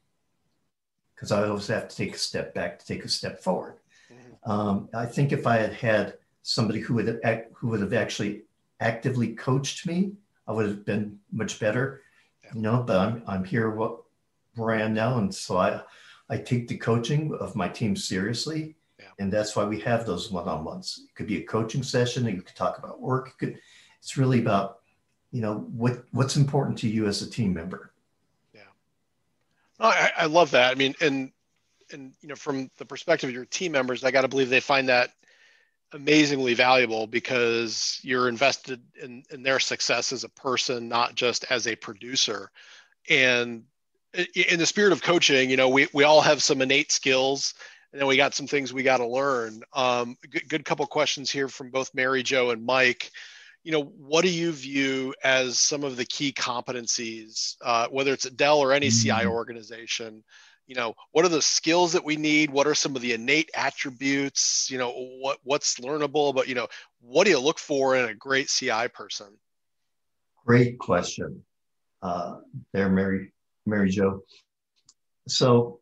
because I always have to take a step back to take a step forward. Mm-hmm. Um, I think if I had had somebody who would have, act, who would have actually actively coached me, I would have been much better, you know, but I'm, I'm here what, where I am now. And so I, I take the coaching of my team seriously. Yeah. And that's why we have those one-on-ones. It could be a coaching session, and you could talk about work. It could, it's really about, you know, what, what's important to you as a team member. Yeah. Oh, I, I love that. I mean, and, and, you know, from the perspective of your team members, I got to believe they find that amazingly valuable, because you're invested in, in their success as a person, not just as a producer. And in the spirit of coaching, you know, we, we all have some innate skills, and then we got some things we got to learn. Um, good, good couple questions here from both Mary Jo and Mike. You know, what do you view as some of the key competencies, uh, whether it's at Dell or any C I O organization? You know, what are the skills that we need? What are some of the innate attributes? You know, what what's learnable, but, you know, what do you look for in a great C I person? Great question uh, there, Mary, Mary Jo. So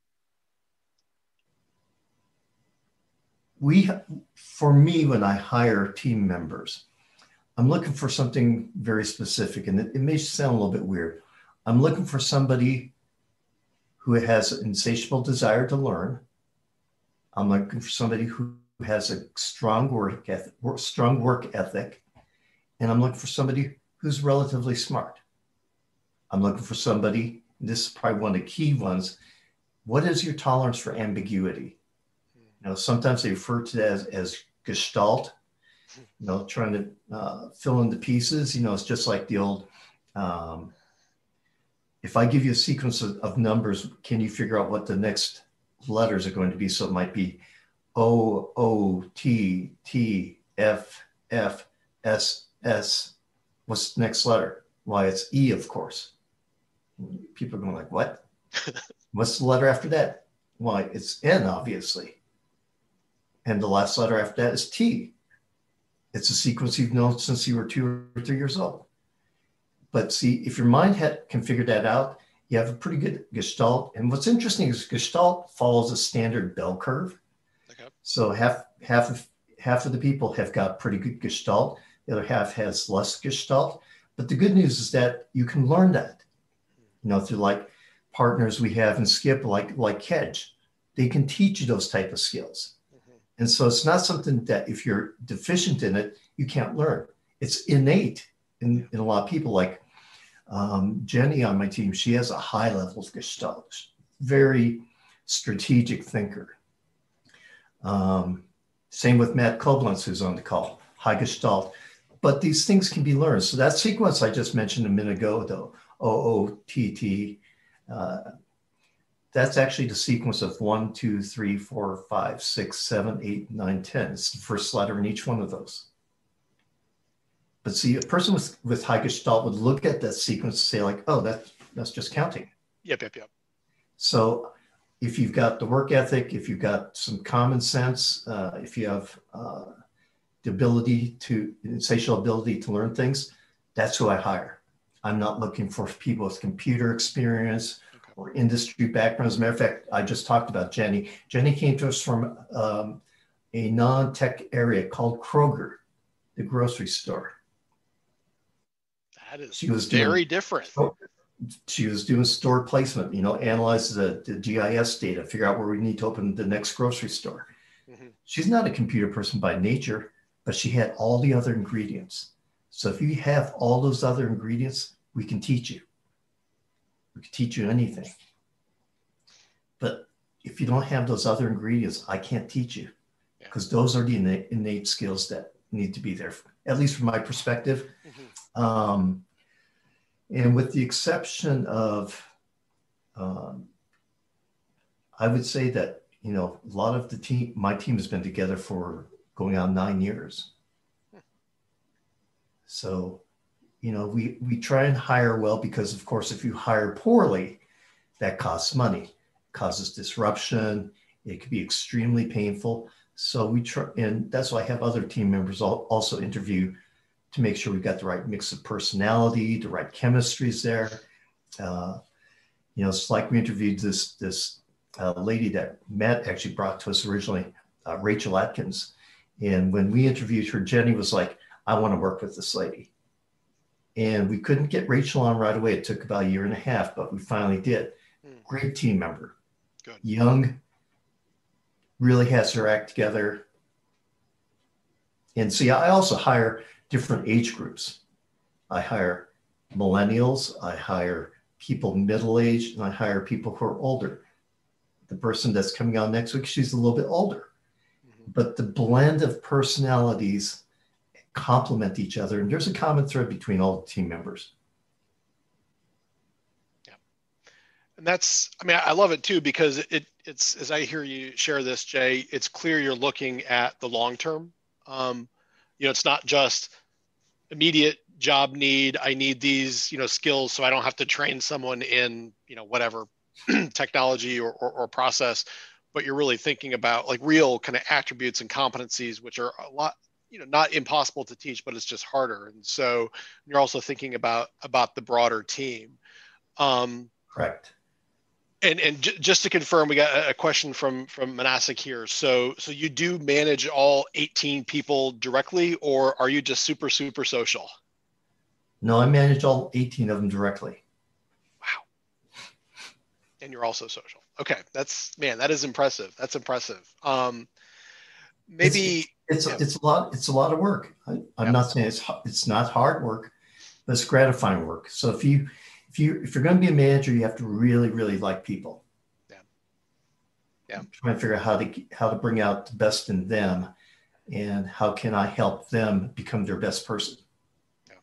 we, for me, when I hire team members, I'm looking for something very specific, and it, it may sound a little bit weird. I'm looking for somebody who has an insatiable desire to learn. I'm looking for somebody who has a strong work ethic, strong work ethic, and I'm looking for somebody who's relatively smart. I'm looking for somebody, this is probably one of the key ones, what is your tolerance for ambiguity? You know, sometimes they refer to that as, as gestalt, you know, trying to uh, fill in the pieces. You know, it's just like the old, um, if I give you a sequence of, of numbers, can you figure out what the next letters are going to be? So it might be O, O, T, T, F, F, S, S. What's the next letter? Why, it's E, of course. People are going like, what? What's the letter after that? Why, it's N, obviously. And the last letter after that is T. It's a sequence you've known since you were two or three years old. But see, if your mind had, can figure that out, you have a pretty good gestalt. And what's interesting is gestalt follows a standard bell curve. Okay. So half half of half of the people have got pretty good gestalt. The other half has less gestalt. But the good news is that you can learn that, you know, through like partners we have in Skip, like like Kedge. They can teach you those type of skills. Mm-hmm. And so it's not something that if you're deficient in it, you can't learn. It's innate in, in a lot of people. Like um, Jenny on my team, she has a high level of gestalt, very strategic thinker. Um, same with Matt Koblenz, who's on the call, high gestalt. But these things can be learned. So that sequence I just mentioned a minute ago, though, O O T T, uh, that's actually the sequence of one, two, three, four, five, six, seven, eight, nine, ten. It's the first letter in each one of those. But see, a person with, with high gestalt would look at that sequence and say like, oh, that, that's just counting. Yep, yep, yep. So if you've got the work ethic, if you've got some common sense, uh, if you have uh, the ability to, insatiable ability to learn things, that's who I hire. I'm not looking for people with computer experience okay. or industry backgrounds. As a matter of fact, I just talked about Jenny. Jenny came to us from um, a non-tech area called Kroger, the grocery store. That is she was very doing, different. She was doing store placement, you know, analyze the, the G I S data, figure out where we need to open the next grocery store. Mm-hmm. She's not a computer person by nature, but she had all the other ingredients. So if you have all those other ingredients, we can teach you. We can teach you anything. But if you don't have those other ingredients, I can't teach you because yeah. those are the innate, innate skills that need to be there, at least from my perspective. Mm-hmm. Um, and with the exception of, um, I would say that, you know, a lot of the team, my team has been together for going on nine years. So, you know, we, we try and hire well because, of course, if you hire poorly, that costs money, it causes disruption. It could be extremely painful. So we try, and that's why I have other team members also interview to make sure we've got the right mix of personality, the right chemistries there. Uh, you know, it's like we interviewed this, this uh, lady that Matt actually brought to us originally, uh, Rachel Atkins. And when we interviewed her, Jenny was like, I want to work with this lady. And we couldn't get Rachel on right away. It took about a year and a half, but we finally did. Mm. Great team member. Good. Young, really has her act together. And see, I also hire different age groups. I hire millennials, I hire people middle-aged, and I hire people who are older. The person that's coming on next week, she's a little bit older. Mm-hmm. But the blend of personalities complement each other. And there's a common thread between all the team members. Yeah. And that's, I mean, I love it too, because it it's, as I hear you share this, Jay, it's clear you're looking at the long term. Um, you know, it's not just immediate job need. I need these, you know, skills so I don't have to train someone in, you know, whatever technology or, or, or process, but you're really thinking about like real kind of attributes and competencies, which are a lot, you know, not impossible to teach, but it's just harder. And so you're also thinking about, about the broader team. Um, Correct. And and j- just to confirm, we got a question from from Manasik here. So so you do manage all eighteen people directly, or are you just super super social? No, I manage all eighteen of them directly. Wow. And you're also social. Okay, that's man, that is impressive. That's impressive. Um, maybe it's it's, yeah. it's a lot. It's a lot of work. I, I'm yeah. not saying it's it's not hard work, but it's gratifying work. So if you If you if you're going to be a manager, you have to really really like people. Yeah. Yeah. Trying to figure out how to how to bring out the best in them, and how can I help them become their best person. Yeah.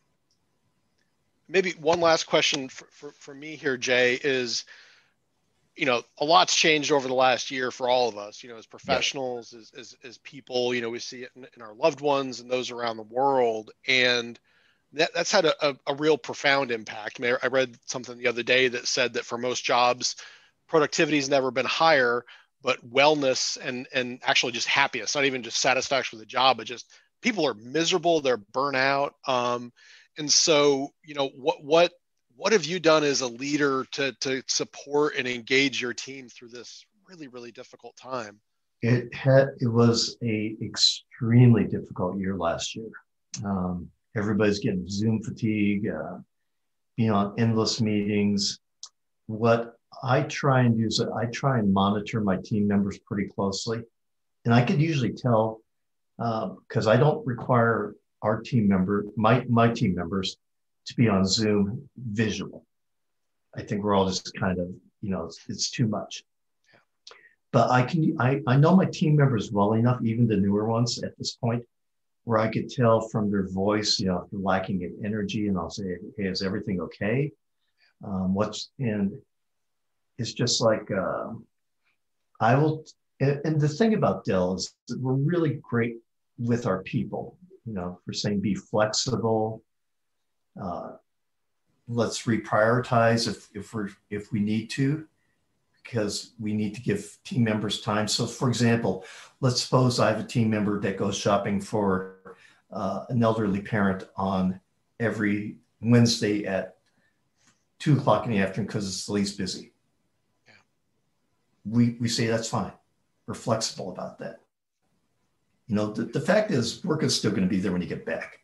Maybe one last question for, for, for me here, Jay, is, you know, a lot's changed over the last year for all of us, you know, as professionals, yeah. as, as as people, you know, we see it in, in our loved ones and those around the world. And That, that's had a, a, a real profound impact. I mean, I read something the other day that said that for most jobs, productivity has never been higher, but wellness and, and actually just happiness, not even just satisfaction with the job, but just people are miserable, they're burnout. Um, and so, you know, what, what, what have you done as a leader to, to support and engage your team through this really, really difficult time? It had, it was a extremely difficult year last year. Um, Everybody's getting Zoom fatigue, uh, being on endless meetings. What I try and do is I try and monitor my team members pretty closely. And I can usually tell, because uh, I don't require our team member, my, my team members to be on Zoom visual. I think we're all just kind of, you know, it's, it's too much. Yeah. But I can, I, I know my team members well enough, even the newer ones at this point, where I could tell from their voice, you know, if they're lacking in energy, and I'll say, hey, is everything okay? Um, what's, and it's just like, uh, I will, and, and the thing about Dell is that we're really great with our people, you know, for saying be flexible, uh, let's reprioritize if, if we're, if we need to, because we need to give team members time. So for example, let's suppose I have a team member that goes shopping for uh, an elderly parent on every Wednesday at two o'clock in the afternoon because it's the least busy. Yeah. We, we say that's fine. We're flexible about that. You know, the, the fact is work is still going to be there when you get back.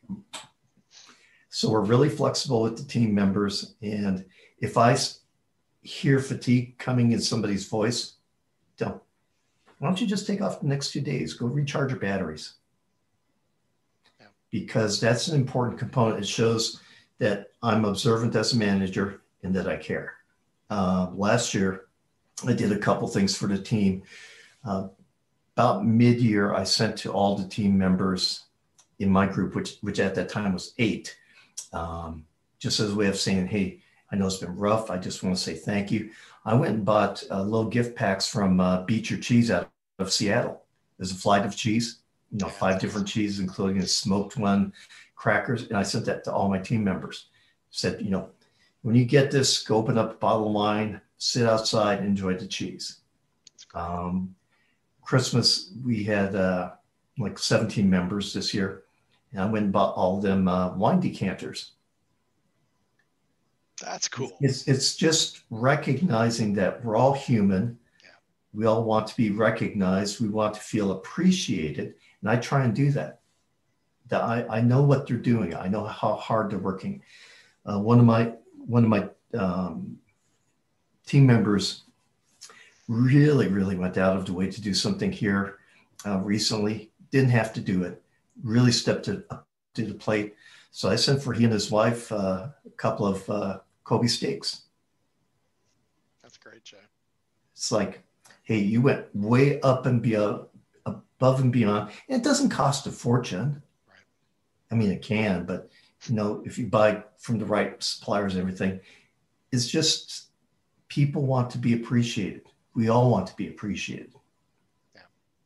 So we're really flexible with the team members. And if I hear fatigue coming in somebody's voice, don't. Why don't you just take off the next two days? Go recharge your batteries. Yeah. Because that's an important component. It shows that I'm observant as a manager and that I care. Uh, last year, I did a couple things for the team. Uh, about mid-year, I sent to all the team members in my group, which, which at that time was eight, um, just as a way of saying, hey, I know it's been rough. I just want to say thank you. I went and bought uh, little gift packs from uh, Beat Your Cheese out of Seattle. There's a flight of cheese, you know, five different cheeses, including a smoked one, crackers. And I sent that to all my team members. Said, you know, when you get this, go open up a bottle of wine, sit outside, and enjoy the cheese. Um, Christmas, we had uh, like seventeen members this year. And I went and bought all of them uh, wine decanters. That's cool. It's it's just recognizing that we're all human. Yeah. We all want to be recognized. We want to feel appreciated. And I try and do that. That I, I know what they're doing. I know how hard they're working. Uh, one of my one of my um, team members really, really went out of the way to do something here uh, recently. Didn't have to do it. Really stepped it up to the plate. So I sent for he and his wife uh, a couple of uh, Kobe steaks. That's great, Jay. It's like, hey, you went way up and beyond, above and beyond. And it doesn't cost a fortune. Right. I mean, it can, but you know, if you buy from the right suppliers and everything, it's just people want to be appreciated. We all want to be appreciated. Yeah.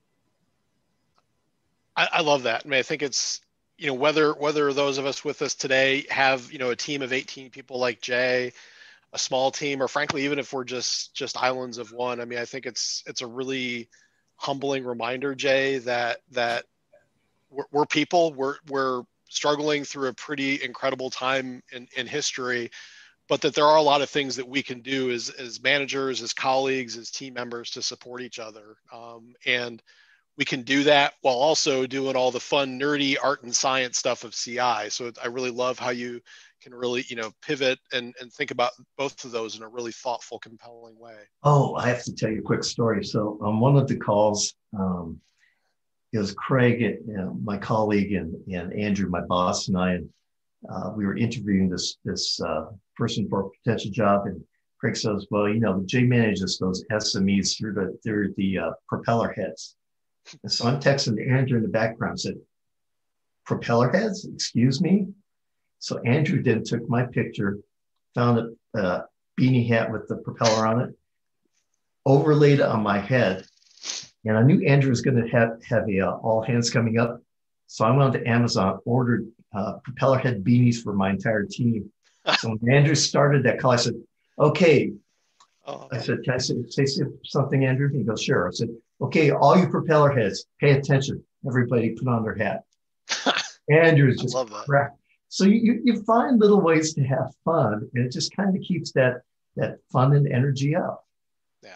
I, I love that. I mean, I think it's, you know, whether whether those of us with us today have, you know, a team of eighteen people like Jay, a small team, or frankly, even if we're just just islands of one, I mean, I think it's it's a really humbling reminder, Jay, that that we're, we're people, we're we're struggling through a pretty incredible time in, in history, but that there are a lot of things that we can do as as managers, as colleagues, as team members to support each other, um, and we can do that while also doing all the fun, nerdy art and science stuff of C I. So I really love how you can really, you know, pivot and, and think about both of those in a really thoughtful, compelling way. Oh, I have to tell you a quick story. So on one of the calls, um, it was Craig, you know, my colleague, and, and Andrew, my boss, and I, and uh, we were interviewing this this uh, person for a potential job. And Craig says, well, you know, Jay manages those S M Es through the, through the uh, propeller heads. And so I'm texting Andrew in the background, said, propeller heads, excuse me? So Andrew then took my picture, found a uh, beanie hat with the propeller on it, overlaid it on my head. And I knew Andrew was going to have, have a uh, all hands coming up. So I went to Amazon, ordered uh, propeller head beanies for my entire team. So when Andrew started that call, I said, okay. Oh. I said, can I say, say something, Andrew? He goes, sure. I said, okay, all you propeller heads, pay attention. Everybody put on their hat. Andrew's just cracked. So you, you find little ways to have fun, and it just kind of keeps that that fun and energy up. Yeah.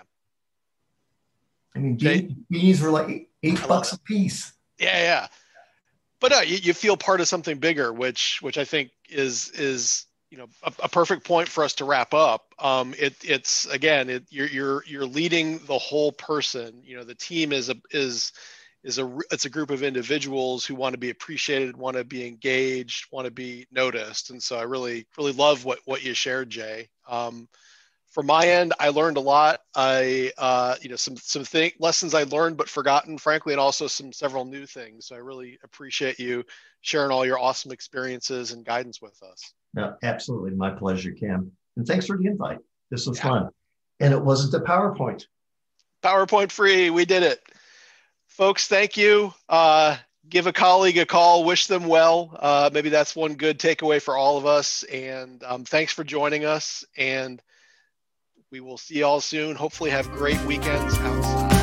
I mean, beanies, beanies were like eight, eight bucks a piece. Yeah, yeah. But no, you, you feel part of something bigger, which which I think is is you know a, a perfect point for us to wrap up. Um, it it's again, it, you're you're you're leading the whole person. You know, the team is a is. is a it's a group of individuals who want to be appreciated, want to be engaged, want to be noticed. And so I really, really love what, what you shared, Jay. Um, from my end, I learned a lot. I, uh, you know, some, some thing, lessons I learned, but forgotten, frankly, and also some several new things. So I really appreciate you sharing all your awesome experiences and guidance with us. No, absolutely. My pleasure, Cam. And thanks for the invite. This was yeah. fun. And it wasn't the PowerPoint. PowerPoint free. We did it. Folks, thank you. Uh, give a colleague a call, wish them well. Uh, maybe that's one good takeaway for all of us. And um, thanks for joining us. And we will see you all soon. Hopefully have great weekends outside.